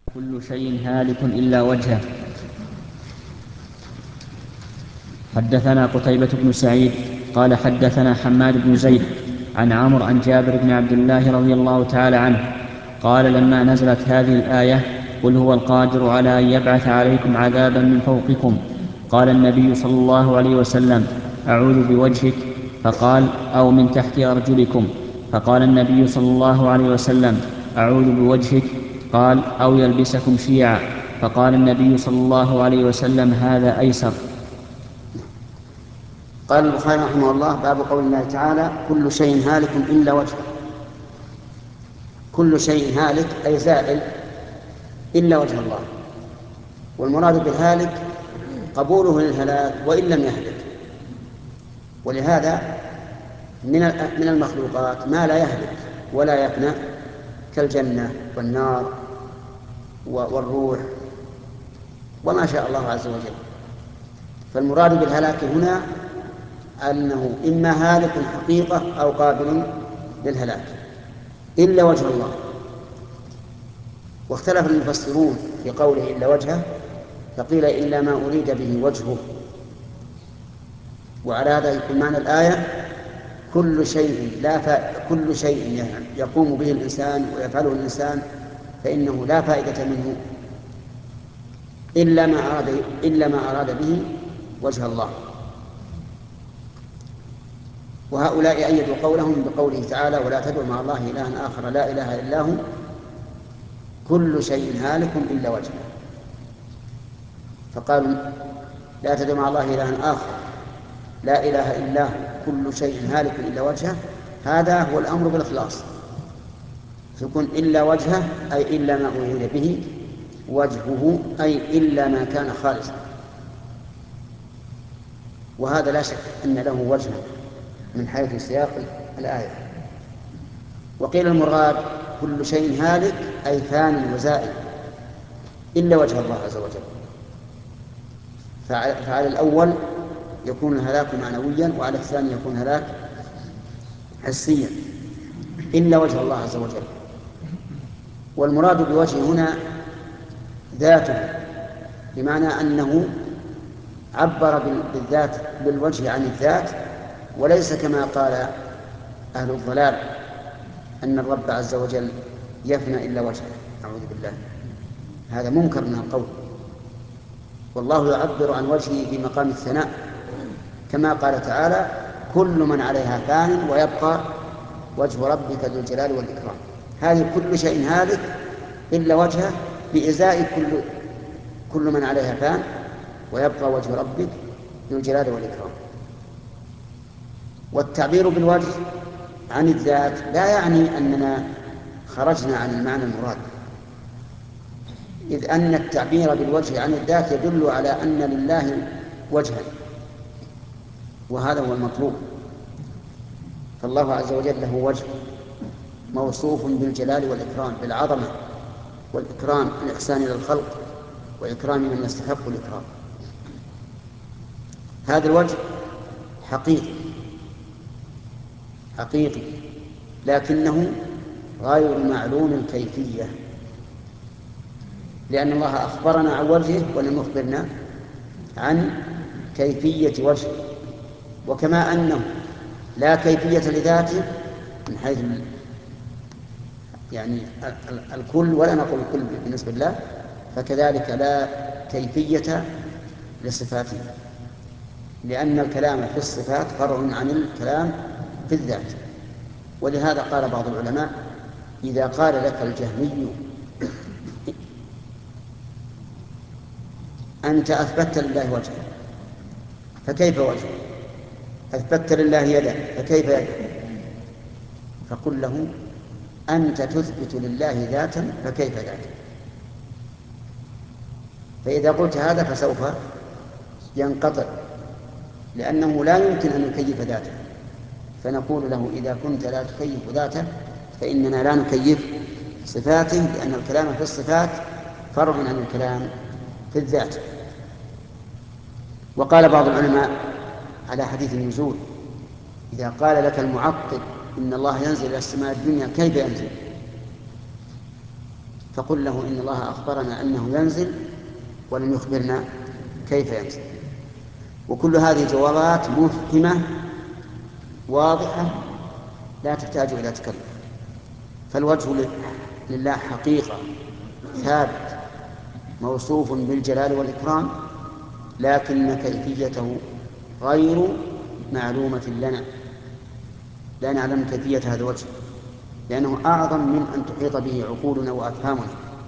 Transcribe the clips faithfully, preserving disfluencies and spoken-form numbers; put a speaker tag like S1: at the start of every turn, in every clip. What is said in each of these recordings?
S1: كل شيء هالك إلا وجهه. حدثنا قتيبة بن سعيد قال حدثنا حماد بن زيد عن عمرو عن جابر بن عبد الله رضي الله تعالى عنه قال لما نزلت هذه الآية قل هو القادر على أن يبعث عليكم عذابا من فوقكم قال النبي صلى الله عليه وسلم أعوذ بوجهك، فقال أو من تحت أرجلكم، فقال النبي صلى الله عليه وسلم أعوذ بوجهك، قال أو يلبسكم شيعا، فقال النبي صلى الله عليه وسلم هذا أيسر.
S2: قال البخاري رحمه الله: باب قول الله تعالى: كل شيء هالك إلا وجهه. كل شيء هالك أي زائل إلا وجه الله، والمراد بالهالك قبوله للهلاك وإن لم يهلك. ولهذا من المخلوقات ما لا يهلك ولا يفنى كالجنة والنار والروح وما شاء الله عز وجل. فالمراد بالهلاك هنا أنه إما هالك حقيقة أو قابل للهلاك إلا وجه الله. واختلف المفسرون في قوله إلا وجهه، فقيل إلا ما أريد به وجهه، وعلى هذا يكون معنى الآية كل شيء لا ف... كل شيء يقوم به الإنسان ويفعله الإنسان فإنه لا فائدة منه إلا ما أراد إلا ما أراد به وجه الله. وهؤلاء أيدوا قولهم بقوله تعالى: ولا تدعوا مع الله إلها آخر لا إله إلا هو كل شيء هالك إلا وجهه. فقالوا لا تدعوا مع الله إلها آخر لا إله إلا هو كل شيء هالك إلا وجهه، هذا هو الأمر بالإخلاص، فيكون إلا وجهه أي إلا ما أريد به وجهه أي إلا ما كان خالصا، وهذا لا شك أن له وجها من حيث سياق الآية. وقيل المراد كل شيء هالك أي فان وزائل إلا وجه الله عز وجل. فعلى الأول يكون الهلاك معنويا، وعلى الثاني يكون هلاك حسيا إلا وجه الله عز وجل. والمراد بوجه هنا ذاته، بمعنى أنه عبر بالذات بالوجه عن الذات، وليس كما قال أهل الضلال أن الرب عز وجل يفنى إلا وجهه، أعوذ بالله، هذا منكر من القول. والله يعبر عن وجهه في مقام الثناء، كما قال تعالى: كل من عليها فان ويبقى وجه ربك ذو الجلال والإكرام. هذه كل شيء هالك إلا وجهه بإزاء كل كل من عليها فان ويبقى وجه ربك ذو الجلال والإكرام. والتعبير بالوجه عن الذات لا يعني أننا خرجنا عن المعنى المراد، إذ أن التعبير بالوجه عن الذات يدل على أن لله وجها، وهذا هو المطلوب. فالله عز وجل له وجه موصوف بالجلال والإكرام، بالعظمة والإكرام، الإحسان إلى الخلق وإكرام من يستحق الإكرام. هذا الوجه حقيقي حقيقي لكنه غير معلوم الكيفية، لأن الله أخبرنا عن وجهه ولم يخبرنا عن كيفية وجهه. وكما أنه لا كيفية لذاته من حيث يعني الكل، ولا نقول الكل بالنسبة لله، فكذلك لا كيفية لصفاته، لأن الكلام في الصفات فرع عن الكلام في الذات. ولهذا قال بعض العلماء: إذا قال لك الجهمي أنت أثبتت لله وجهه فكيف وجهه؟ أثبتت لله يدا فكيف يده؟ فقل له: أنت تثبت لله ذاتا فكيف ذاته؟ فإذا قلت هذا فسوف ينقطع، لأنه لا يمكن أن يكيف ذاته. فنقول له: إذا كنت لا تكيف ذاته فإننا لا نكيف صفاته، لأن الكلام في الصفات فرع عن الكلام في الذات. وقال بعض العلماء على حديث النزول: إذا قال لك المعطل إن الله ينزل إلى السماء الدنيا كيف ينزل؟ فقل له إن الله أخبرنا أنه ينزل ولم يخبرنا كيف ينزل. وكل هذه جوابات مفهمة واضحة لا تحتاج إلى تكلف. فالوجه لله حقيقة ثابت موصوف بالجلال والإكرام، لكن كيفيته غير معلومة لنا، لا نعلم كيفية هذا الوجه لأنه أعظم من أن تحيط به عقولنا وأفهامنا.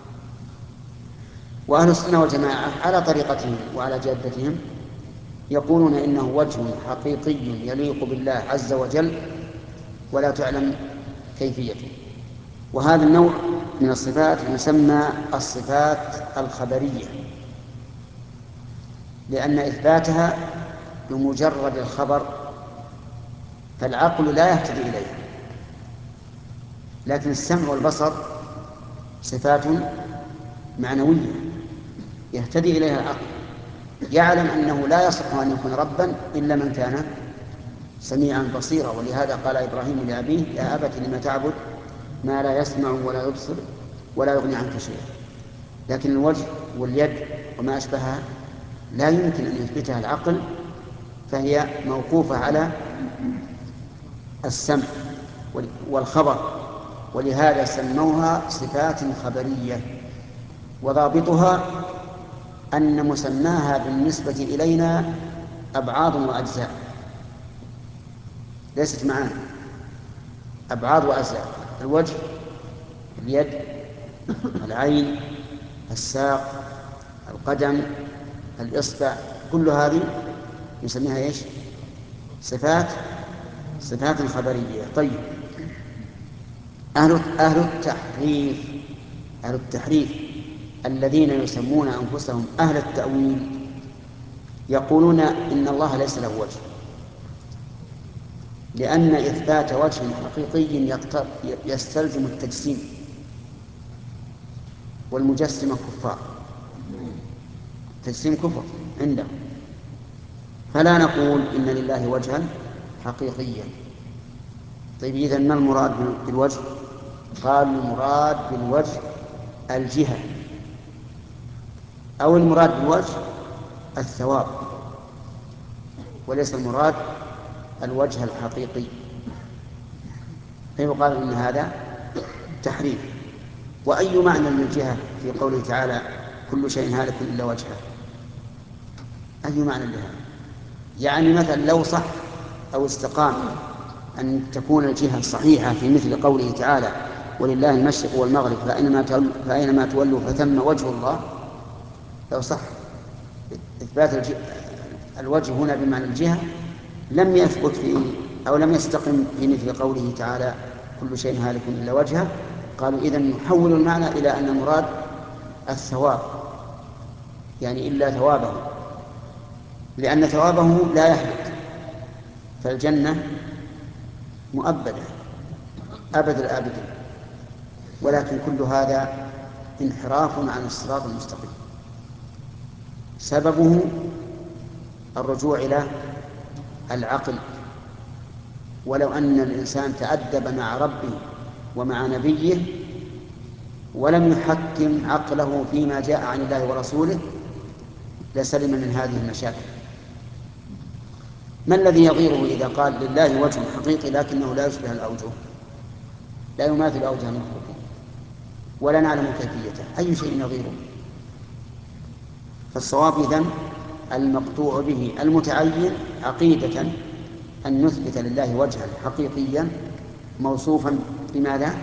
S2: وأهل السنة والجماعة على طريقتهم وعلى جادتهم يقولون إنه وجه حقيقي يليق بالله عز وجل ولا تعلم كيفيته. وهذا النوع من الصفات يسمى الصفات الخبرية، لأن إثباتها بمجرد الخبر فالعقل لا يهتدي إليها، لكن السمع والبصر صفات معنوية يهتدي إليها العقل، يعلم أنه لا يصح أن يكون ربا إلا من كان سميعا بصيرا. ولهذا قال إبراهيم لأبيه يا أبت لم تعبد ما لا يسمع ولا يبصر ولا يغني عنك شيئا. لكن الوجه واليد وما أشبهها لا يمكن أن يثبتها العقل، فهي موقوفة على السمع والخبر، ولهذا سموها صفات خبرية. وضابطها أن مسماها بالنسبة إلينا أبعاض وأجزاء، ليست معانا أبعاض وأجزاء. الوجه، اليد، العين، الساق، القدم، الإصبع، كل هذه نسميها إيش؟ صفات صفات خبرية. طيب، أهل أهل التحريف أهل التحريف الذين يسمون أنفسهم أهل التأويل يقولون إن الله ليس له وجه، لأن إثبات وجه حقيقي يستلزم التجسيم، والمجسم كفار، التجسيم كفر عندهم. فلا نقول إن لله وجها حقيقيا. طيب، إذن ما المراد بالوجه؟ قال المراد بالوجه الجهة، أو المراد بالوجه الثواب، وليس المراد الوجه الحقيقي، فيقال إن هذا تحريف. وأي معنى للجهة في قوله تعالى كل شيء هالك إلا وجهه؟ أي معنى لها؟ يعني مثلا لو صح أو استقام أن تكون الجهة صحيحة في مثل قوله تعالى ولله المشرق والمغرب فأينما فأينما تولوا فثم وجه الله، لو صح إثبات الوجه هنا بمعنى الجهة لم يثبت في أو لم يستقم في مثل قوله تعالى كل شيء هالك إلا وجهه. قالوا إذن نحول المعنى إلى أن المراد الثواب، يعني إلا ثوابه، لأن ثوابه لا يحدث، فالجنة مؤبدة أبد الآبدين. ولكن كل هذا انحراف عن الصراط المستقيم، سببه الرجوع إلى العقل. ولو أن الإنسان تأدب مع ربه ومع نبيه ولم يحكم عقله فيما جاء عن الله ورسوله لسلم من هذه المشاكل. ما الذي يغيره إذا قال لله وجه حقيقي لكنه لا يشبه الأوجه، لا يماثل أوجه المخلوقين ولا نعلم كيفيته؟ أي شيء يغيره؟ فالصواب إذن المقطوع به المتعين عقيدة أن نثبت لله وجها حقيقيا موصوفا بماذا؟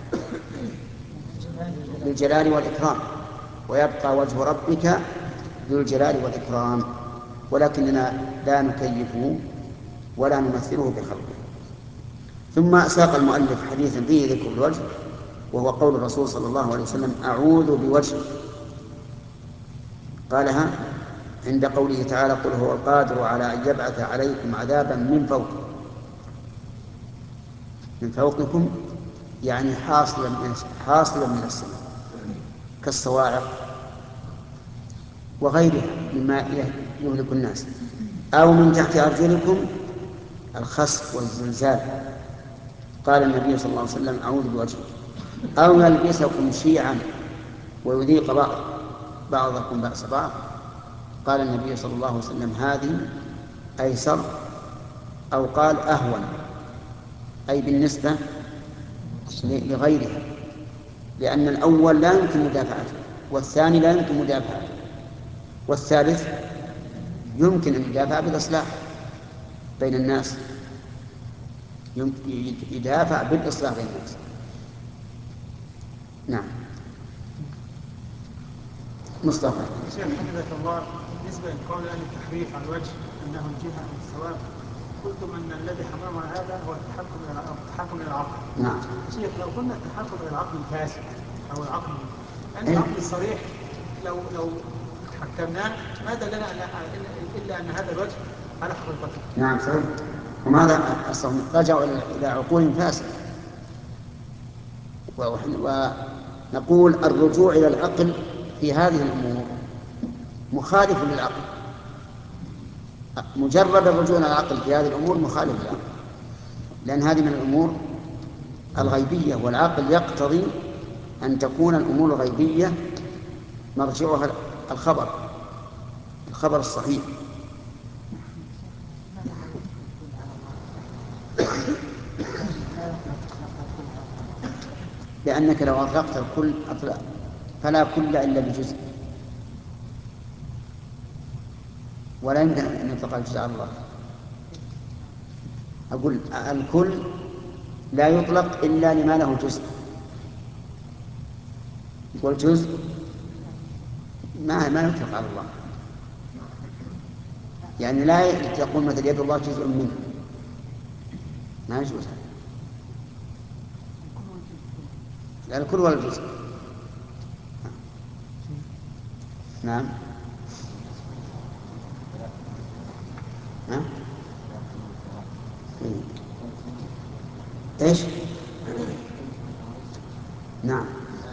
S2: بالجلال والإكرام، ويبقى وجه ربك ذو الجلال والإكرام، ولكننا لا نكيفه ولا نمثله بخلقه. ثم ساق المؤلف حديثا فيه ذكر الوجه، وهو قول الرسول صلى الله عليه وسلم أعوذ بوجهه، قالها عند قوله تعالى قل هو القادر على أن يبعث عليكم عذابا من فوقكم، من فوقكم يعني حاصلا من, حاصلا من السماء كالصواعق وغيرها مما يهلك الناس، أو من تحت أرجلكم الخسف والزلزال. قال النبي صلى الله عليه وسلم أعوذ بوجهه، أو يلبسكم شيعا ويذيق بعض بعضكم بأس بعض. قال النبي صلى الله عليه وسلم هذه أيسر، أو قال أهون، أي بالنسبة لغيرها، لأن الأول لا يمكن مدافعته، والثاني لا يمكن مدافعته، والثالث يمكن المدافعة بالإصلاح بين الناس، يدافع بالإصلاح بين الناس. نعم. مصطفى.
S3: شيخ حفظك الله، بالنسبة للقول عن التحريف عن وجه أنه الجهة عن الصواب، قلتم أن الذي حرم هذا هو التحكم إلى التحكم إلى العقل.
S2: نعم.
S3: شيخ لو قلنا التحكم إلى العقل الفاسد أو العقل أن العقل الصريح لو لو حكمناه ما دلنا إلا أن هذا الوجه على حقيقته.
S2: نعم صحيح. وماذا أصلا رجعوا إلى عقول فاسدة، ونقول الرجوع إلى العقل في هذه الأمور مخالف للعقل. مجرد الرجوع إلى العقل في هذه الأمور مخالف للعقل، لأن هذه من الأمور الغيبية، والعقل يقتضي أن تكون الأمور الغيبية مرجعها الخبر الخبر الصحيح. لأنك لو أطلقت الكل أطلق فلا كل إلا بجزء، ولا يمكن أن يطلق الجزء على الله. أقول الكل لا يطلق إلا لما له جزء، والجزء ما ما يطلق على الله. يعني لا تقول مثل يد الله جزء منه، ما يجوز هذا. لا الكل ولا الجزء. نعم. ها؟ ايش؟ نعم.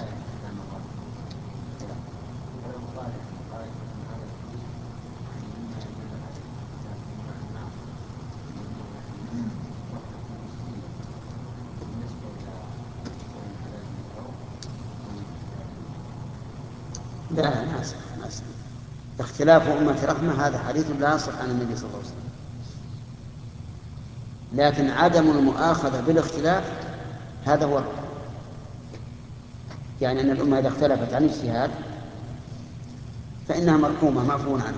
S2: لا لا ناس ناس اختلاف أمة رحمة، هذا حديث لا يصح عن النبي صلى الله عليه وسلم. لكن عدم المؤاخذة بالاختلاف هذا هو، يعني أن الأمة إذا اختلفت عن اجتهاد فإنها مرحومة معفو عنها.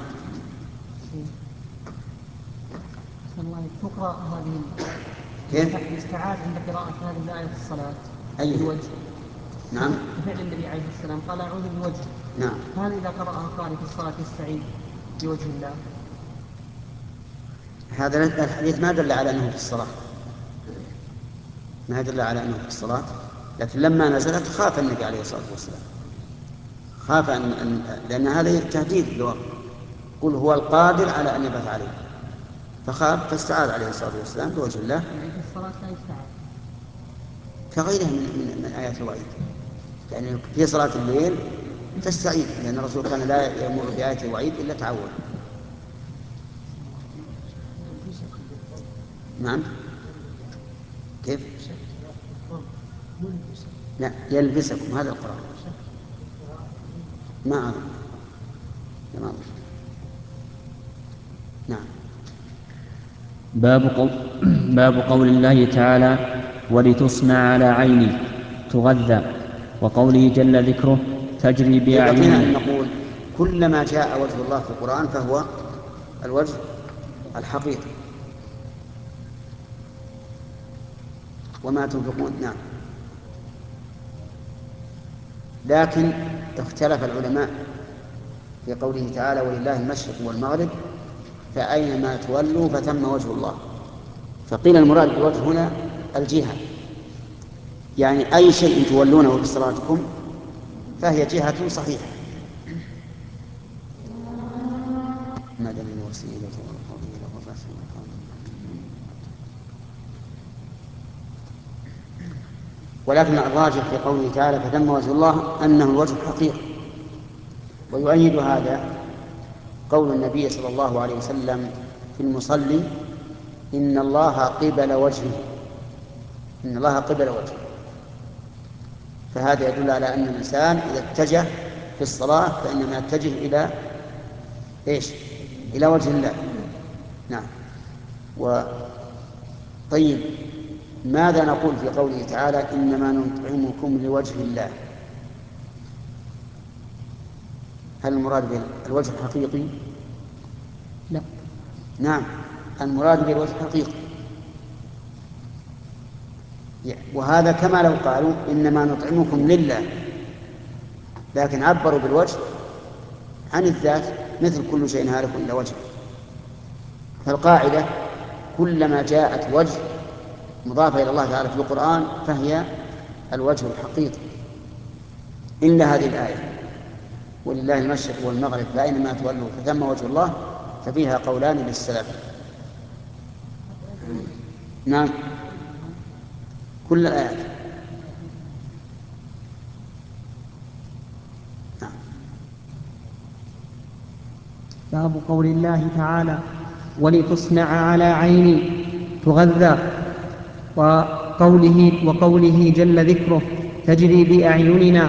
S4: الله تقرأ هذه
S2: كيف؟
S4: الاستعاذ عند قراءة هذه الآية في الصلاة
S2: أي
S4: بالوجه.
S2: نعم.
S4: فعل النبي عليه السلام قال أعوذ بالوجه.
S2: نعم.
S4: هل إذا قرأها قارئ في الصلاة يستعيذ بوجه الله؟
S2: هذا الحديث ما دل على أنه في الصلاة، ما دل على أنه في الصلاة، لكن لما نزلت خاف النبي عليه الصلاة والسلام، خاف أن, أن لأن هذا تهديد للوقت، قل هو القادر على أن يبعث عليه، فخاف فاستعاذ عليه الصلاة والسلام بوجه الله.
S4: يعني في الصلاة لا يستعاذ
S2: كغيرها من, من, من آيات الوعيد، يعني في صلاة الليل تستعيذ، لأن الرسول كان لا يمر بآية الوعيد إلا تعود. نعم. كيف؟ لا يلبسكم، هذا القرآن ما أظن ما أظن. نعم.
S1: باب قول, باب قول الله تعالى ولتصنع على عيني تغذى، وقوله جل ذكره تجري
S2: بأعيننا أن
S1: بأعيننا.
S2: نقول كلما جاء وجه الله في القرآن فهو الوجه الحقيقي، وما تنفقون. نعم. لكن اختلف العلماء في قوله تعالى ولله المشرق والمغرب فأينما تولوا فثم وجه الله. فقيل المراد بالوجه هنا الجهة، يعني أي شيء تولونه بصلاتكم فهي جهة صحيحة. ما دل الوسيلة والفضيلة والرسم والكرم. ولكن الراجح في قوله تعالى فثم وجه الله أنه الوجه الحقيقي، ويؤيد هذا قول النبي صلى الله عليه وسلم في المصلي إن الله قبل وجهه، إن الله قبل وجهه. فهذا يدل على أن الإنسان إذا اتجه في الصلاة فإنما يتجه إلى إيش؟ إلى وجه الله. نعم. و طيب، ماذا نقول في قوله تعالى إنما نطعمكم لوجه الله؟ هل المراد بالوجه الحقيقي؟
S4: لا.
S2: نعم، المراد بالوجه الحقيقي، وهذا كما لو قالوا إنما نطعمكم لله، لكن عبروا بالوجه عن الذات، مثل كل شيء هالك إلا وجهه. فالقاعدة كلما جاءت وجه مضافة إلى الله تعالى في القرآن فهي الوجه الحقيقي، إلا هذه الآية ولله المشرق والمغرب فأينما تولوا فثم وجه الله، ففيها قولان للسلف. نعم، كل الآيات. نعم.
S5: باب قول الله تعالى ولتصنع على عيني تغذى، وقوله, وقوله جل ذكره تجري بأعيننا.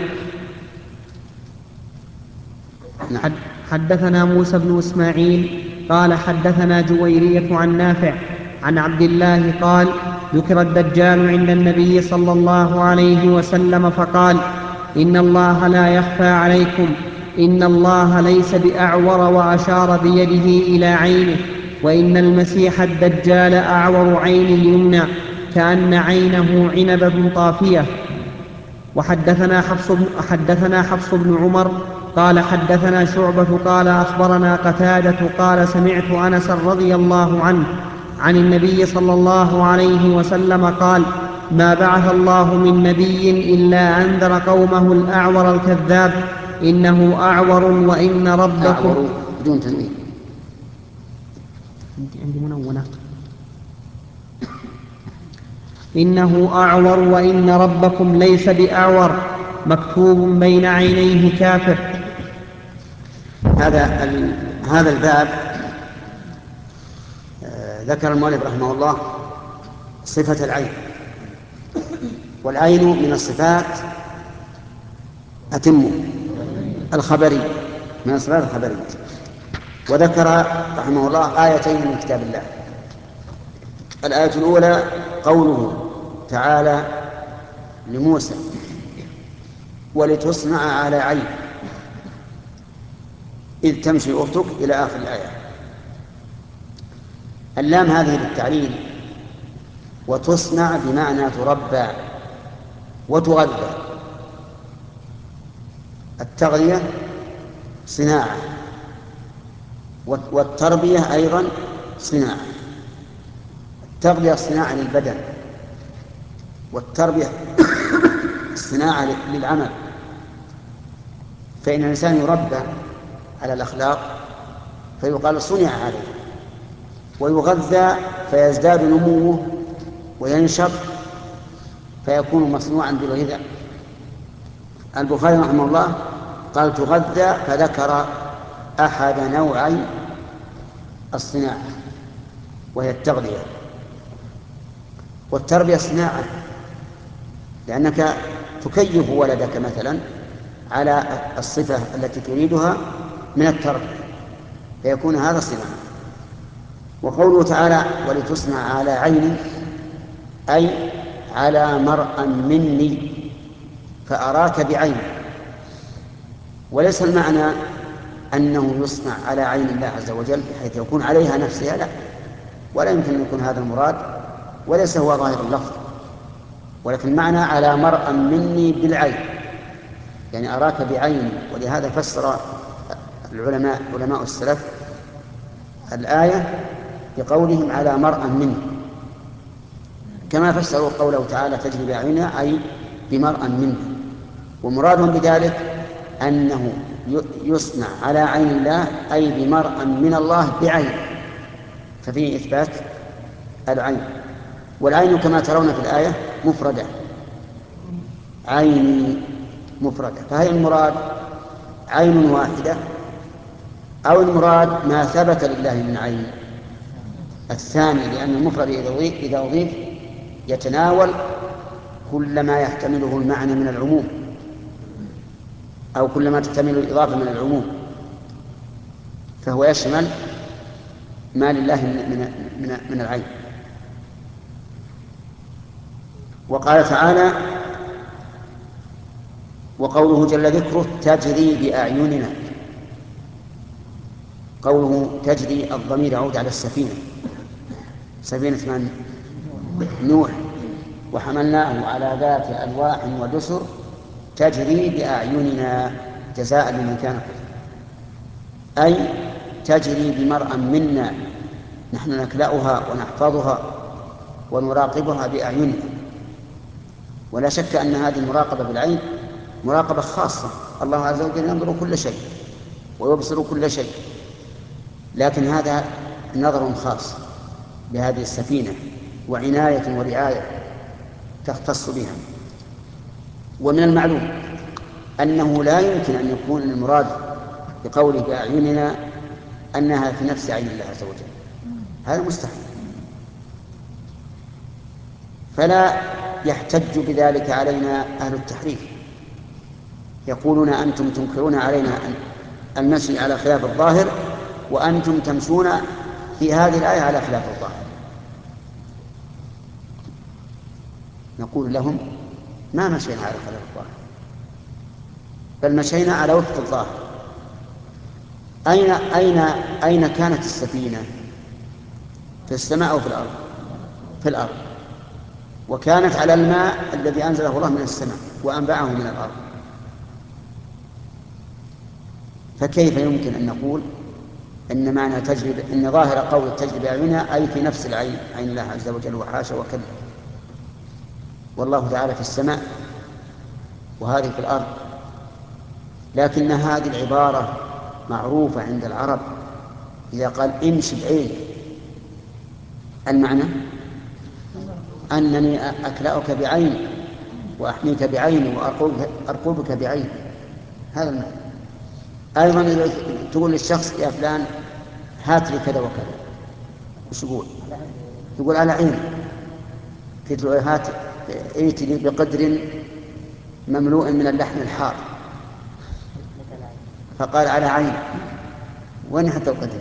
S2: نعم.
S5: حدثنا موسى بن إسماعيل قال حدثنا جويرية عن نافع عن عبد الله قال ذكر الدجال عند النبي صلى الله عليه وسلم فقال إن الله لا يخفى عليكم، إن الله ليس بأعور، وأشار بيده إلى عينه، وإن المسيح الدجال أعور عين اليمنى كأن عينه عنبة طافية. وحدثنا حفص بن, حدثنا حفص بن عمر قال حدثنا شعبة قال أخبرنا قتادة قال سمعت أنس رضي الله عنه عن النبي صلى الله عليه وسلم قال ما بعث الله من نبي إلا أنذر قومه الأعور الكذاب إنه أعور وإن ربكم
S2: أعور بدون تنوين،
S5: عندي منونة إنه أعور وإن ربكم ليس بأعور مكتوب بين عينيه كافر.
S2: هذا هذا الباب ذكر المؤلف رحمه الله صفة العين، والعين من الصفات أتم الخبري، من الصفات الخبرية. وذكر رحمه الله آيتين من كتاب الله. الآية الأولى قوله تعالى لموسى ولتصنع على عين إذ تمشي أختك إلى آخر الآية. اللام هذه للتعليل، وتصنع بمعنى تربى وتغذى. التغذية صناعة، والتربية أيضا صناعة. التغذية صناعة للبدن، والتربية صناعة للعمل. فإن الإنسان يربى على الأخلاق فيقال صنع عليه، ويغذى فيزداد نموه وينشط فيكون مصنوعا بالغذاء. البخاري رحمه الله قال تغذى، فذكر أحد نوعي الصناعة وهي التغذية. والتربية صناعة، لأنك تكيف ولدك مثلا على الصفة التي تريدها من التربية، فيكون هذا صناعة. وقوله تعالى ولتصنع على عيني أي على مرء مني فأراك بعيني، وليس المعنى أنه يصنع على عين الله عز وجل بحيث يكون عليها نفسها، لا، ولا يمكن أن يكون هذا المراد، وليس هو ظاهر اللفظ، ولكن معنى على مرء مني بالعين، يعني أراك بعيني. ولهذا فسر العلماء علماء السلف الآية بقولهم على مرء مني، كما فسروا قوله تعالى تجري بأعيننا أي بمرء منه. ومرادهم بذلك أنه يصنع على عين الله أي بمرء من الله بعين، ففيه إثبات العين. والعين كما ترون في الآية مفردة، عيني مفردة، فهي المراد عين واحدة أو المراد ما ثبت لله من عين الثاني، لأن المفرد إذا أضيف يتناول كل ما يحتمله المعنى من العموم. أو كلما تحتمل الإضافة من العموم، فهو يشمل ما لله من, من, من العين. وقال تعالى: وقوله جل ذكره: تجري بأعيننا. قوله تجري الضمير يعود على السفينة، سفينة من؟ نوح. وحملناه على ذات ألواح ودسر تجري بأعيننا جزاء لمن كان كفر، أي تجري بمرأ منا، نحن نكلأها ونحفظها ونراقبها بأعيننا. ولا شك أن هذه المراقبة بالعين مراقبة خاصة، الله عز وجل ينظر كل شيء ويبصر كل شيء، لكن هذا نظر خاص بهذه السفينة وعناية ورعاية تختص بها. ومن المعلوم أنه لا يمكن أن يكون المراد بقوله بأعيننا أنها في نفس عين الله عز وجل، هذا مستحيل. فلا يحتج بذلك علينا أهل التحريف، يقولون أنتم تنكرون علينا المشي على خلاف الظاهر وأنتم تمشون في هذه الآية على خلاف الظاهر. نقول لهم: ما مشينا على خلاف الظاهر، بل مشينا على وفق الظاهر. أين أين أين كانت السفينة؟ في السماء أو في الأرض؟ في الأرض، وكانت على الماء الذي أنزله الله من السماء وأنبعه من الأرض. فكيف يمكن أن نقول إن معنى تجري، إن ظاهر قول تجري بأعيننا أي في نفس العين، عين الله عز وجل، وحاشا وكلا. والله تعالى في السماء وهذه في الأرض. لكن هذه العبارة معروفة عند العرب، إذا قال امشي بعين، المعنى أنني أكلأك بعين وأحميك بعين وأرقبك بعين، هذا المعنى. أيضا إذا تقول للشخص: يا فلان هات لي كذا وكذا، وش يقول؟ يقول على عين. تقول هات ائت لي بقدر مملوء من اللحم الحار، فقال على عين. وين حتى القدر؟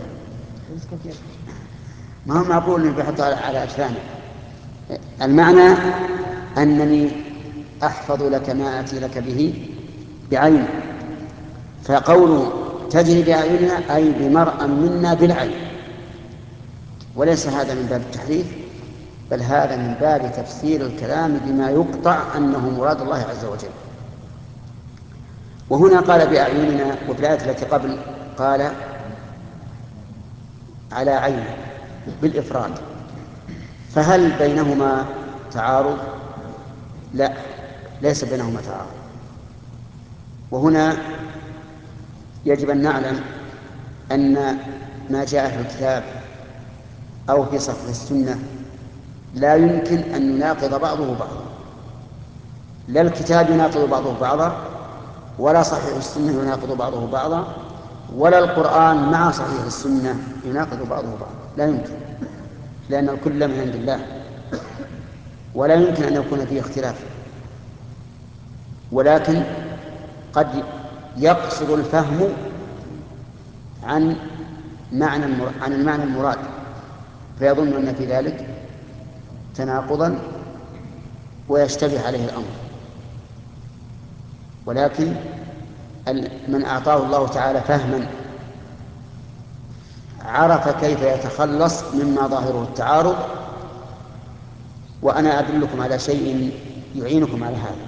S2: ما هو معقول انه بيحط على أجفانه. المعنى أنني أحفظ لك ما أتي لك به بعين. فقوله تجري بأعيننا أي بمرأ منا بالعين، وليس هذا من باب التحريف، بل هذا من باب تفسير الكلام بما يقطع أنه مراد الله عز وجل. وهنا قال بأعيننا، وفي الآية التي قبل قال على عين بالإفراد، فهل بينهما تعارض؟ لا، ليس بينهما تعارض. وهنا يجب أن نعلم أن ما جاء في الكتاب أو في صحيح السنة لا يمكن أن يناقض بعضه بعضا، لا الكتاب يناقض بعضه بعضا، ولا صحيح السنة يناقض بعضه بعضا، ولا القرآن مع صحيح السنة يناقض بعضه بعضا، لا يمكن، لأن الكل من عند الله ولا يمكن أن يكون فيه اختلاف. ولكن قد يقصر الفهم عن معنى عن المعنى المراد، فيظن أن في ذلك تناقضا ويشتبه عليه الأمر. ولكن من أعطاه الله تعالى فهما عرف كيف يتخلص مما ظاهره التعارض. وأنا أدلكم على شيء يعينكم على هذا: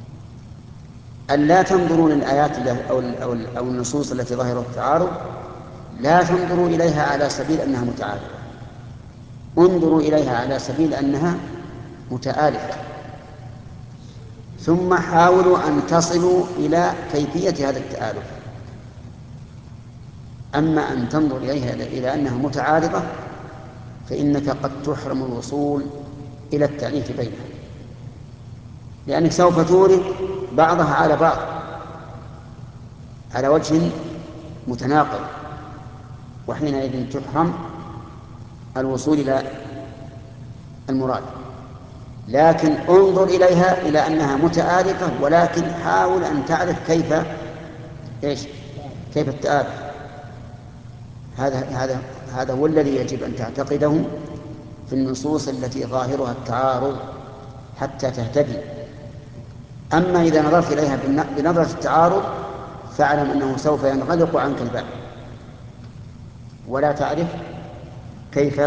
S2: أن لا تنظروا للآيات أو أو النصوص التي ظاهرها التعارض، لا تنظروا إليها على سبيل أنها متعارضة، انظروا إليها على سبيل أنها متآلفة، ثم حاولوا أن تصلوا إلى كيفية هذا التآلف. أما أن تنظر إليها إلى أنها متعارضة فإنك قد تحرم الوصول إلى التأليف بينها، لأنك سوف تورد بعضها على بعض على وجه متناقض، وحينئذ تحرم الوصول إلى المراد. لكن انظر إليها إلى أنها متآلفة، ولكن حاول أن تعرف كيف إيش؟ كيف التآلف؟ هذا هذا هذا هو الذي يجب أن تعتقده في النصوص التي ظاهرها التعارض حتى تهتدي. أما إذا نظرت إليها بنظرة التعارض فاعلم أنه سوف ينغلق عنك الباب ولا تعرف كيف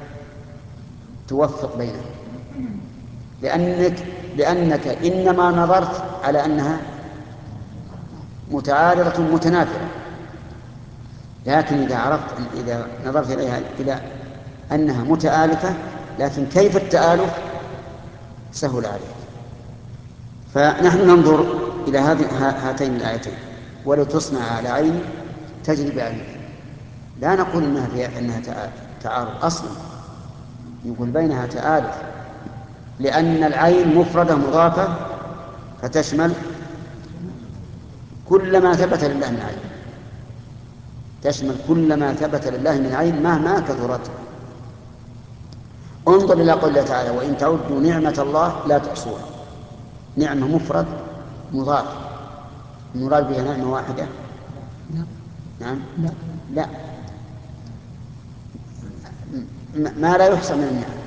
S2: توفق بينهم، لأنك لأنك إنما نظرت على أنها متعارضة متنافرة، لكن إذا عرفت إذا نظرت إليها إلى أنها متآلفة لكن كيف التآلف سهل عليك. فنحن ننظر إلى هذه هاتين الآيتين: ولو تصنع على عين تجري بعينك. لا نقول إنها فيها أنها تعارض أصلا، يقول بينها تآلف، لأن العين مفردة مضافة فتشمل كل ما ثبت لله من عين، تشمل كل ما ثبت لله من عين مهما كثرت. انظر إلى قول الله تعالى: وإن تعدوا نعمة الله لا تحصوها. نعمة مفرد مضاف، المراد بها نعمة واحدة؟ نعم لا لا ما لا يحصى من النعم.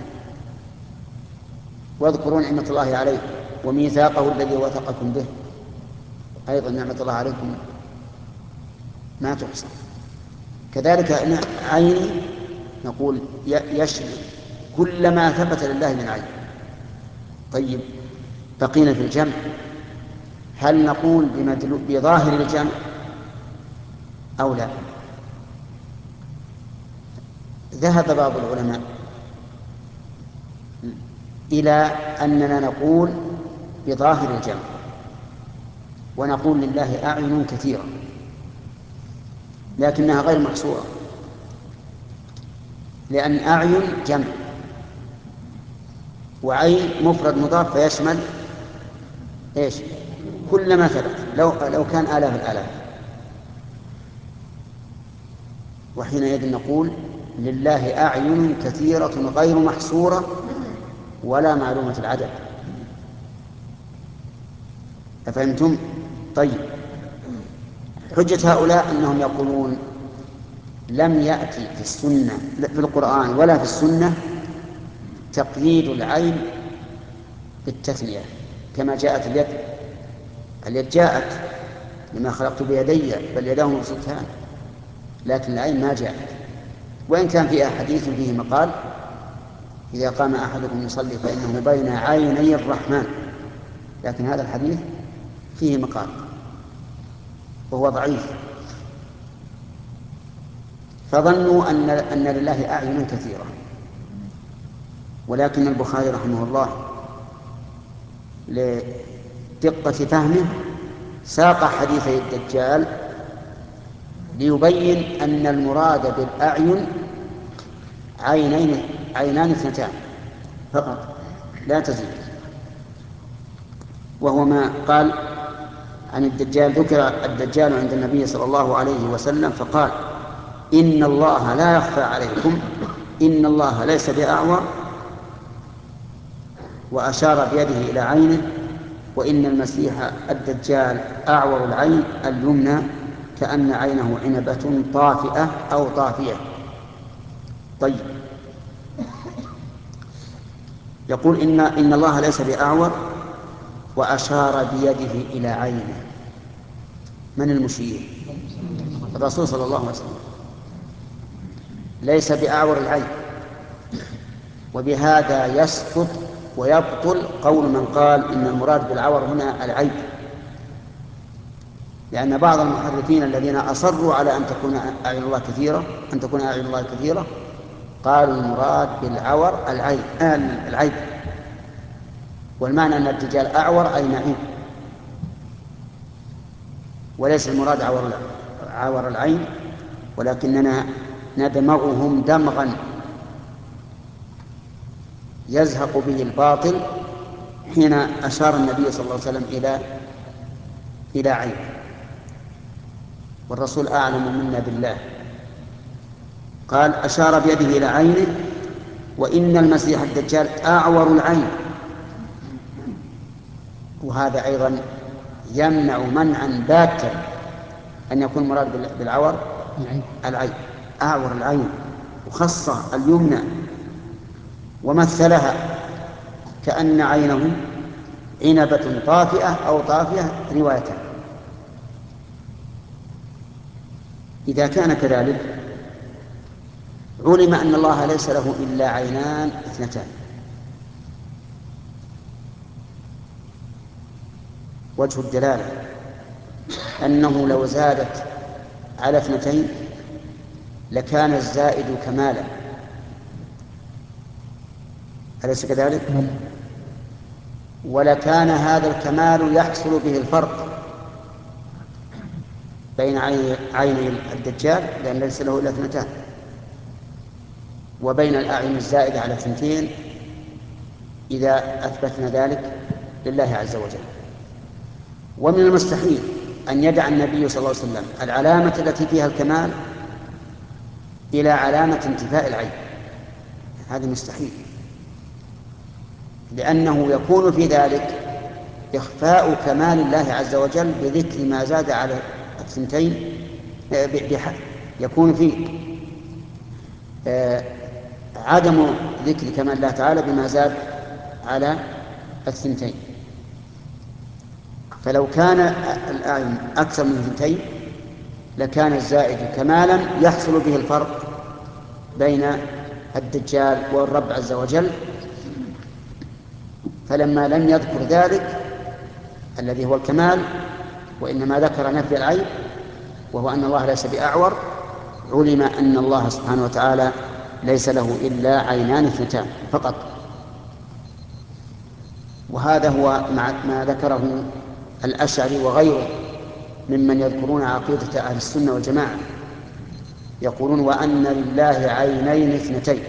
S2: واذكروا نعمة الله عليكم وميثاقه الذي وثقكم به، أيضا نعمة الله عليكم ما تحصى. كذلك عيني نقول يشمل كل ما ثبت لله من عين. طيب بقينا في الجمع، هل نقول بظاهر الجمع أو لا؟ ذهب بعض العلماء إلى أننا نقول بظاهر الجمع، ونقول لله أعين كثيرة لكنها غير محصورة، لأن أعين جمع وعين مفرد مضاف فيشمل إيش؟ كل ما ثبت، لو لو كان آلاف الآلاف. وحينئذ نقول لله أعين كثيرة غير محصورة ولا معلومة العدد. أفهمتم؟ طيب حجة هؤلاء أنهم يقولون لم يأتي في السنة في القرآن ولا في السنة تقييد العين بالتثنية كما جاءت اليد. اليد جاءت لما خلقت بيدي بل يداه مبسوطتان، لكن العين ما جاءت، وإن كان فيها حديث فيه مقال: إذا قام أحدكم يصلي فإنه بين عيني الرحمن، لكن هذا الحديث فيه مقال وهو ضعيف. فظنوا أن أن لله أعين كثيرة، ولكن البخاري رحمه الله لدقة فهمه ساق حديثي الدجال ليبين أن المراد بالأعين عينين عينان اثنتان فقط لا تزيد، وهو ما قال عن الدجال: ذكر الدجال عند النبي صلى الله عليه وسلم فقال: إن الله لا يخفى عليكم، إن الله ليس بأعور، وأشار بيده إلى عينه، وإن المسيح الدجال أعور العين اليمنى كأن عينه عنبة طافئة أو طافية. طيب يقول إن, إن الله ليس بأعور وأشار بيده إلى عينه. من المشير؟ الرسول صلى الله عليه وسلم. ليس بأعور العين، وبهذا يسقط ويبطل قول من قال إن المراد بالعور هنا العيب، لأن بعض المحرفين الذين أصروا على أن تكون أعين الله كثيرة أن تكون أعين الله كثيرة قالوا المراد بالعور العيب العيب والمعنى أن الدجال أعور أي نعيم، وليس المراد عور عور العين، ولكننا ندمغهم دمغا يزهق به الباطل حين أشار النبي صلى الله عليه وسلم إلى إلى عين، والرسول أعلم منا بالله. قال: أشار بيده إلى عينه، وإن المسيح الدجال أعور العين، وهذا أيضا يمنع منعا باتا أن يكون مراد بالعور العين، أعور العين، وخص اليمنى ومثلها كأن عينه عنبة طافئة أو طافية رواية. إذا كان كذلك علم أن الله ليس له إلا عينان اثنتان. وجه الدلالة أنه لو زادت على اثنتين لكان الزائد كمالا، أليس كذلك؟ ولكان هذا الكمال يحصل به الفرق بين عيني الدجال لأن ليس له إلا اثنتان، وبين الأعين الزائدة على اثنتين إذا أثبتنا ذلك لله عز وجل. ومن المستحيل أن يدع النبي صلى الله عليه وسلم العلامة التي فيها الكمال إلى علامة انتفاء العين، هذا مستحيل، لأنه يكون في ذلك إخفاء كمال الله عز وجل بذكر ما زاد على الثنتين، يكون فيه عدم ذكر كمال الله تعالى بما زاد على الثنتين. فلو كان الأعين أكثر من اثنتين لكان الزائد كمالا يحصل به الفرق بين الدجال والرب عز وجل. فلما لم يذكر ذلك الذي هو الكمال وإنما ذكر نفي العيب وهو أن الله ليس بأعور، علم أن الله سبحانه وتعالى ليس له إلا عينان اثنتان فقط. وهذا هو ما ذكره الأشعري وغيره ممن يذكرون عقيدة أهل السنة والجماعة، يقولون وأن لله عينين اثنتين.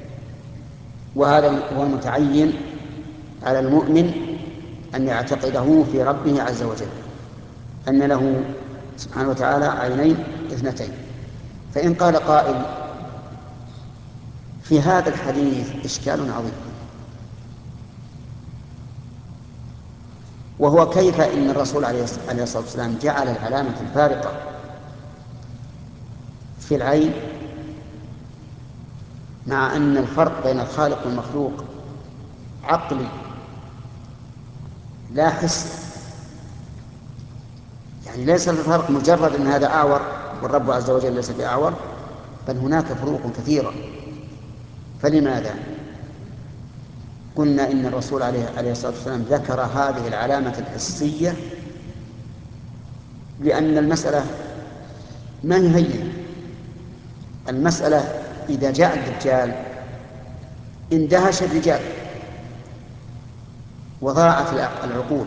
S2: وهذا هو المتعين على المؤمن أن يعتقده في ربه عز وجل أن له سبحانه وتعالى عينين اثنتين. فإن قال قائل في هذا الحديث إشكال عظيم، وهو كيف إن الرسول عليه الصلاة والسلام جعل العلامة الفارقة في العين مع أن الفرق بين الخالق والمخلوق عقلي لا حس، يعني ليس الفرق مجرد أن هذا أعور والرب عز وجل ليس بأعور، بل هناك فروق كثيرة. فلماذا قلنا إن الرسول عليه الصلاة والسلام ذكر هذه العلامة الحسية؟ لأن المسألة ما هي هينة. المسألة إذا جاء الدجال اندهش الرجال وضاعت العقول،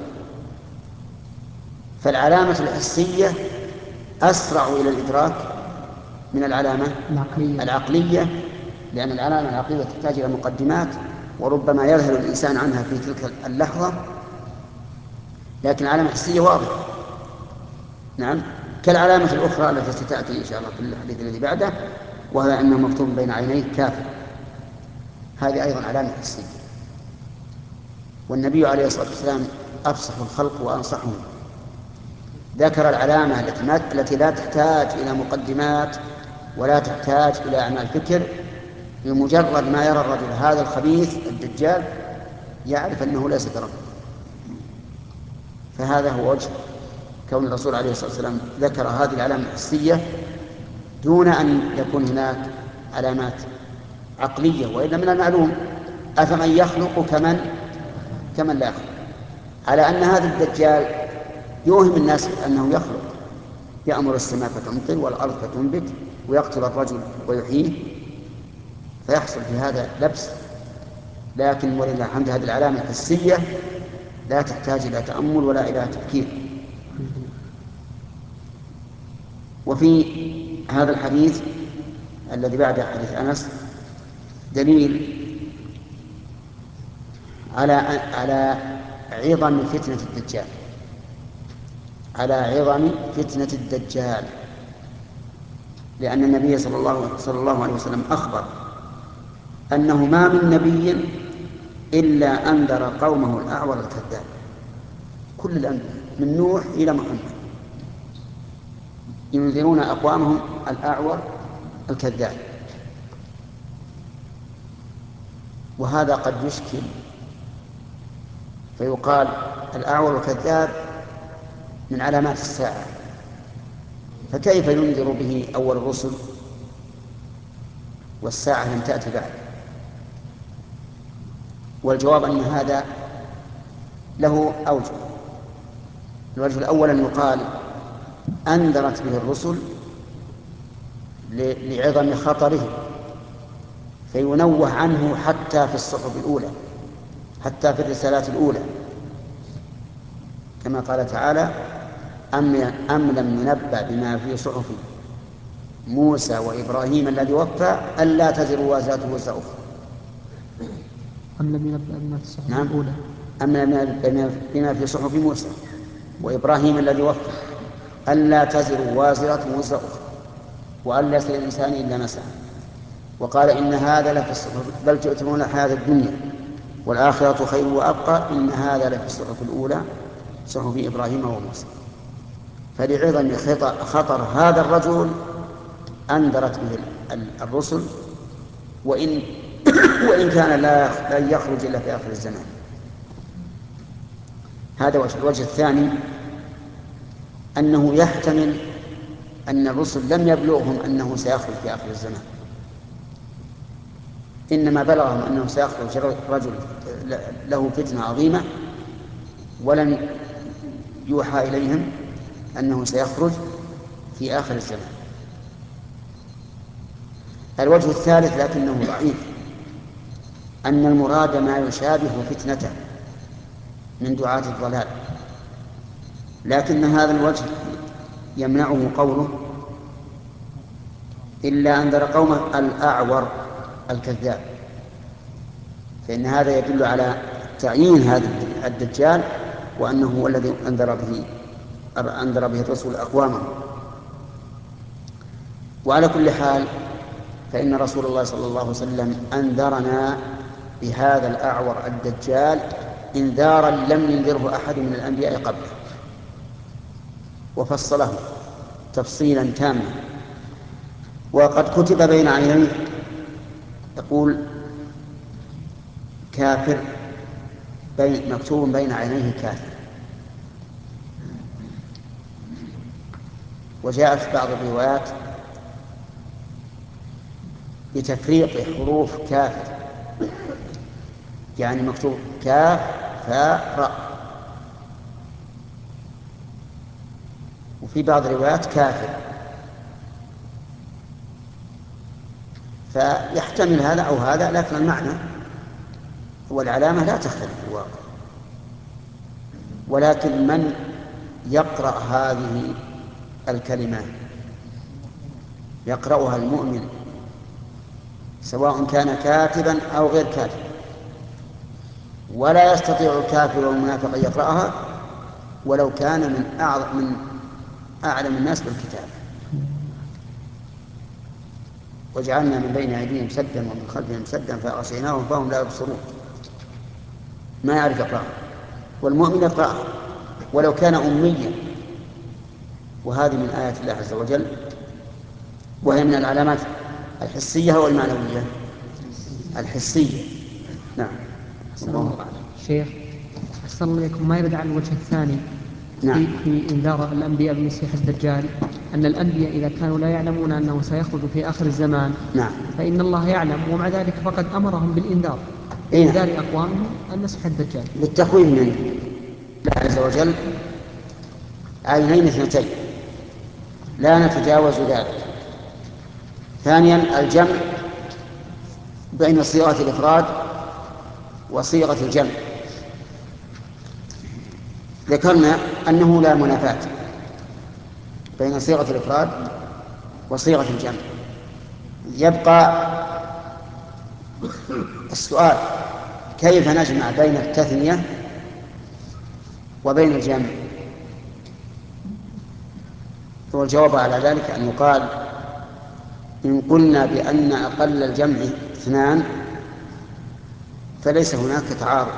S2: فالعلامة الحسية أسرع إلى الإدراك من العلامة العقلية, العقلية لأن العلامة العقلية تحتاج إلى مقدمات وربما يذهل الإنسان عنها في تلك اللحظة، لكن العلامة الحسية واضحة. نعم، كالعلامة الأخرى التي ستأتي إن شاء الله في الحديث الذي بعده، وهو أنه مكتوب بين عينيه كافر، هذه أيضا علامة حسية. والنبي عليه الصلاة والسلام أفصح الخلق وأنصحهم، ذكر العلامة التي لا تحتاج إلى مقدمات ولا تحتاج إلى أعمال فكر، بمجرد ما يرى الرجل هذا الخبيث الدجال يعرف أنه ليس برب. فهذا هو وجه كون الرسول عليه الصلاة والسلام ذكر هذه العلامة الحسية دون أن يكون هناك علامات عقلية. وإلا من المعلوم أفمن يخلق كمن كمن لا يخلق، على أن هذا الدجال يوهم الناس أنه يخلق، يأمر السماء فتمطر والأرض فتنبت ويقتل الرجل ويحييه، فيحصل في هذا لبس. لكن ولله الحمد هذه العلامة الحسية لا تحتاج إلى تأمل ولا إلى تفكير. وفي هذا الحديث الذي بعد حديث أنس دليل على على عظم فتنة الدجال، على عظم فتنة الدجال، لأن النبي صلى الله, صلى الله عليه وسلم أخبر أنه ما من نبي إلا أنذر قومه الأعور الكذاب، كل الأنبياء من نوح إلى محمد ينذرون أقوامهم الأعور الكذاب. وهذا قد يشكل، فيقال الأعور الكذاب من علامات الساعة، فكيف ينذر به أول الرسل والساعة لم تأتي بعد؟ والجواب أن هذا له أوجه. الوجه الأول أن يقال أنذرت به الرسل لعظم خطره، فينوه عنه حتى في الصحف الأولى، حتى في الرسالات الأولى، كما قال تعالى: أم, أم لم ينبأ بما في صحف موسى وإبراهيم الذي وفى ألا تزر وازرة وزر أخرى.
S4: أم لم ينبأ بما في الصحف
S2: نعم.
S4: الأولى
S2: أم لم ينبأ بما في صحف موسى وإبراهيم الذي وفى ألا تزر وازرة وزر أخرى وأن ليس للإنسان إلا ما سعى. وقال: إن هذا لفي الصحف بل تؤثرون الحياة الدنيا والآخرة خير وأبقى إن هذا لفي الصحف الأولى صحف إبراهيم وموسى. فلعظم خطر هذا الرجل أنذرت به الرسل، وإن وإن كان لا يخرج إلا في آخر الزمان. هذا وجه. الوجه الثاني أنه يحتمل أن الرسل لم يبلغهم أنه سيخرج في آخر الزمان، إنما بلغهم أنه سيخرج رجل له فتنة عظيمة، ولم يوحى إليهم أنه سيخرج في آخر الزمان. الوجه الثالث لكنه ضعيف، أن المراد ما يشابه فتنته من دعاة الضلال، لكن هذا الوجه يمنعه قوله إلا أنذر قومه الأعور الكذاب، فإن هذا يدل على تعيين هذا الدجال وأنه هو الذي أنذر به أنذر به الرسول أقوامه. وعلى كل حال فإن رسول الله صلى الله عليه وسلم أنذرنا بهذا الأعور الدجال إنذارا لم ينذره أحد من الأنبياء قبله، وفصله تفصيلا تاما. وقد كتب بين عينيه، يقول كافر، بين مكتوب بين عينيه كافر. وجاء في بعض الروايات بتفريق حروف كافر، يعني مكتوب كاف فاء راء، وفي بعض الروايات كافر، فيحتمل هذا أو هذا، لكن المعنى والعلامة لا تختلف في الواقع. ولكن من يقرأ هذه الكلمات يقرأها المؤمن سواء كان كاتبا أو غير كاتب، ولا يستطيع الكافر والمنافق أن يقرأها ولو كان من أعظم من أعلم الناس بالكتاب. وجعلنا من بين أيديهم سدا ومن خلفهم سدا فأغشيناهم فهم لا يبصرون، ما يعرف يقرأها. والمؤمن يقرأها ولو كان أميا، وهذه من آيات الله عز وجل، وهي من العلامات الحسية والمعنوية. الحسية نعم.
S4: الله أعلم. شيخ أحسن الله إليكم، ما يرد على الوجه الثاني
S2: نعم.
S4: في, في إنذار الأنبياء بالمسيح الدجال، أن الأنبياء إذا كانوا لا يعلمون أنه سيخرج في آخر الزمان
S2: نعم.
S4: فإن الله يعلم، ومع ذلك فقد أمرهم بالإنذار إنذار أقوامهم المسيح الدجال
S2: للتخويف من الله عز وجل. عينين اثنتين لا نتجاوز ذلك. ثانيا الجمع بين صيغة الإفراد وصيغة الجمع. ذكرنا أنه لا منافاة بين صيغة الإفراد وصيغة الجمع. يبقى السؤال: كيف نجمع بين التثنية وبين الجمع؟ والجواب على ذلك أن يقال: إن قلنا بأن أقل الجمع اثنان فليس هناك تعارض،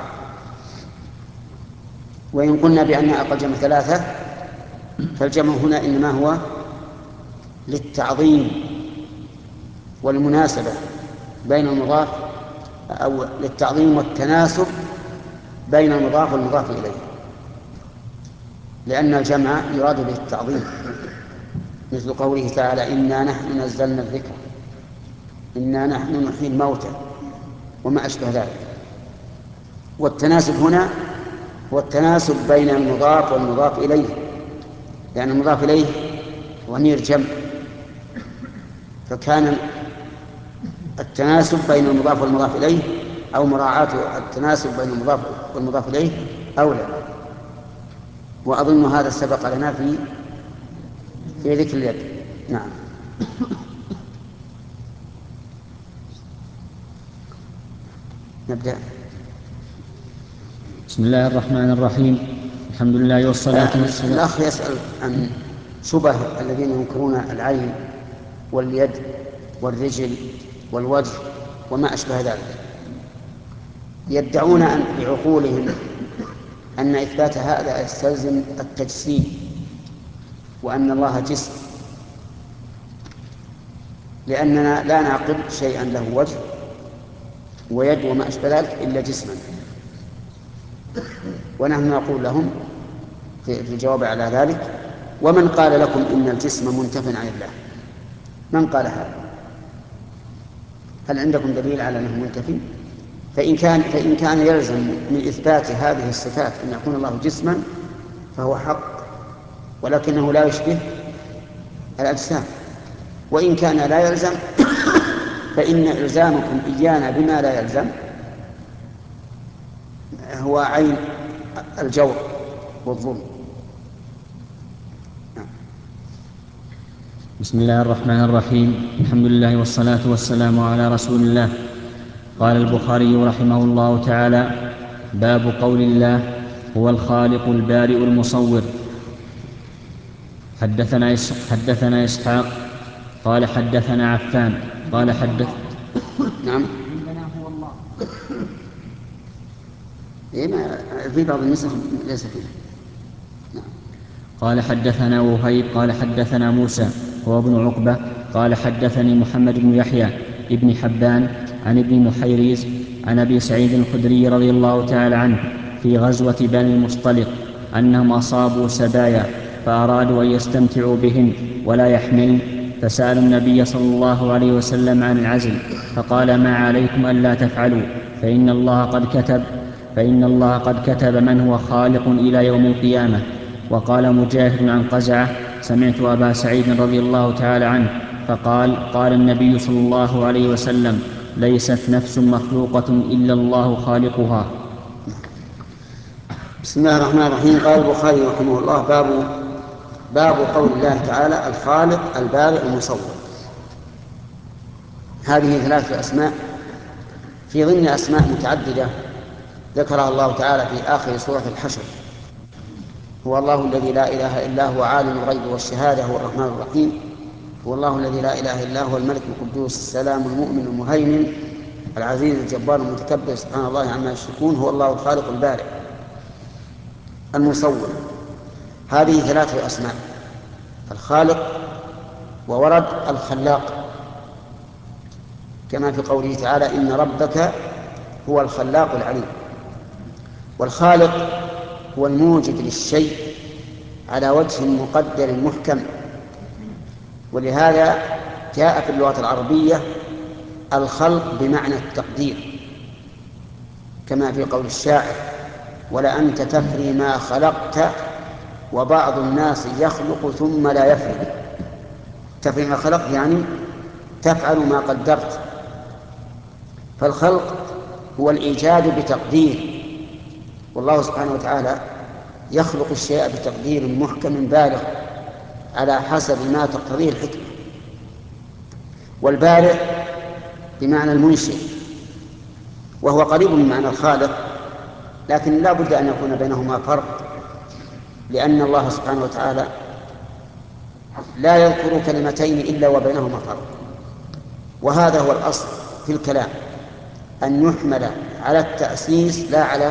S2: وإن قلنا بأن أقل جمع ثلاثة فالجمع هنا إنما هو للتعظيم والمناسبة بين المضاف، أو للتعظيم والتناسب بين المضاف والمضاف إليه، لأن الجمع يراد به التعظيم، مثل قوله تعالى إنا نحن نزلنا الذكر، إنا نحن نحيي الموتى وما أشبه ذلك. والتناسب هنا هو التناسب بين المضاف والمضاف إليه، لأن المضاف إليه ضمير جمع، فكان التناسب بين المضاف والمضاف إليه أو مراعاة التناسب بين المضاف والمضاف إليه أولى. وأظن هذا سبق لنا في في ذكر اليد. نعم. نبدأ.
S1: بسم الله الرحمن الرحيم. الحمد لله والصلاة والسلام.
S2: الأخ يسأل عن شبه الذين ينكرون العين واليد والرجل والوجه وما أشبه ذلك، يدعون أن بعقولهم أن إثبات هذا يستلزم التجسيم، وأن الله جسم، لأننا لا نعقل شيئا له وجه ويد وما أشبه ذلك إلا جسما. ونحن نقول لهم في الجواب على ذلك: ومن قال لكم إن الجسم منتف عن الله؟ من قال هذا؟ هل عندكم دليل على أنه منتفي؟ فإن كان, فإن كان يلزم من إثبات هذه الصفات أن يكون الله جسما فهو حق، ولكنه لا يشبه الأجسام. وإن كان لا يلزم فإن إلزامكم إيانا بما لا يلزم هو عين الجور والظلم.
S1: بسم الله الرحمن الرحيم. الحمد لله والصلاة والسلام على رسول الله. قال البخاري رحمه الله تعالى: باب قول الله: هو الخالق البارئ المصور. حدثنا حدثنا إسحاق قال حدثنا عفان قال حدث
S2: نعم.
S4: عندنا هو الله.
S2: إيه، ما في بعض النسخ ليس فيه. نعم.
S1: قال حدثنا وهيب قال حدثنا موسى هو ابن عقبة قال حدثني محمد بن يحيى ابن حبان عن ابن محيريز عن أبي سعيد الخدري رضي الله تعالى عنه في غزوة بني المصطلق أنهم أصابوا سبايا فأرادوا أن يستمتعوا بهن ولا يحملن، فسألوا النبي صلى الله عليه وسلم عن العزل، فقال: ما عليكم ألا تفعلوا، فإن الله قد كتب فإن الله قد كتب من هو خالق إلى يوم القيامة. وقال مجاهد عن قزعة: سمعت أبا سعيد رضي الله تعالى عنه فقال: قال النبي صلى الله عليه وسلم: ليست نفس مخلوقة إلا الله خالقها.
S2: بسم الله الرحمن الرحيم. قال البخاري رحمه الله: باب باب قول الله تعالى: الخالق البارئ المصور. هذه ثلاثة أسماء في ضمن أسماء متعددة ذكرها الله تعالى في آخر سورة الحشر. هو الله الذي لا إله إلا هو عالم الغيب والشهادة هو الرحمن الرحيم. هو الله الذي لا إله إلا هو الملك القدوس السلام المؤمن المهيمن العزيز الجبار المتكبر سبحان الله عما يشركون. هو الله الخالق البارئ المصور. هذه ثلاثة أسماء: الخالق، وورد الخلاق كما في قوله تعالى: إن ربك هو الخلاق العليم. والخالق هو الموجد للشيء على وجه مقدر محكم، ولهذا جاء في اللغة العربية الخلق بمعنى التقدير، كما في قول الشاعر: ولأنت تفري ما خلقت وبعض الناس يخلق ثم لا يفري. تفري ما خلقت يعني تفعل ما قدرت. فالخلق هو الإيجاد بتقدير، والله سبحانه وتعالى يخلق الشيء بتقدير محكم بالغ على حسب ما تقتضيه الحكمة. والبارئ بمعنى المنشئ، وهو قريب من معنى الخالق، لكن لا بد أن يكون بينهما فرق، لأن الله سبحانه وتعالى لا يذكر كلمتين إلا وبينهما فرق. وهذا هو الأصل في الكلام، أن يحمل على التأسيس لا على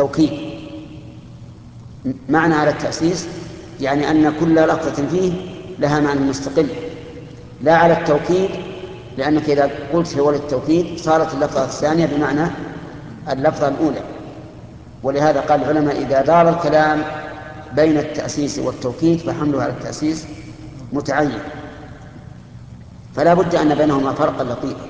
S2: التوكيد. معنى على التأسيس يعني أن كل لفظة فيه لها معنى مستقل، لا على التوكيد، لأنك إذا قلت هو للتوكيد صارت اللفظة الثانية بمعنى اللفظة الأولى. ولهذا قال العلماء إذا دار الكلام بين التأسيس والتوكيد فحمله على التأسيس متعين، فلا بد أن بينهما فرقا لطيفا.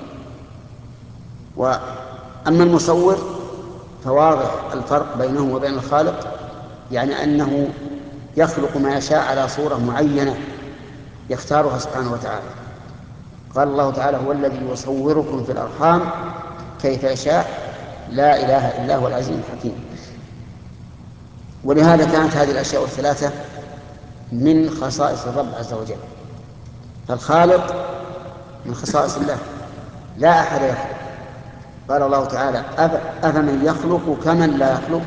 S2: وأما المصور فواضح الفرق بينه وبين الخالق، يعني أنه يخلق ما يشاء على صورة معينة يختارها سبحانه وتعالى. قال الله تعالى هو الذي يصوركم في الأرحام كيف يشاء لا إله إلا هو العزيز الحكيم. ولهذا كانت هذه الأشياء الثلاثة من خصائص الرب عز وجل. فالخالق من خصائص الله، لا أحد يخلق. قال الله تعالى أفمن يخلق كمن لا يخلق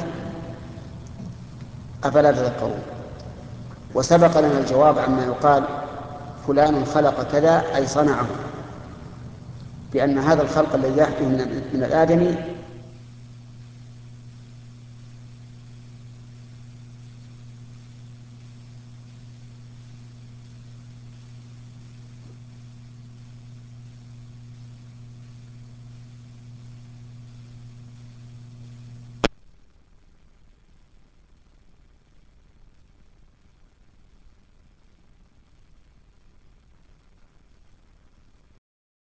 S2: أفلا تذكرون. وسبق لنا الجواب عما يقال فلان خلق كذا أي صنعه، بأن هذا الخلق الذي يحدث من الآدمي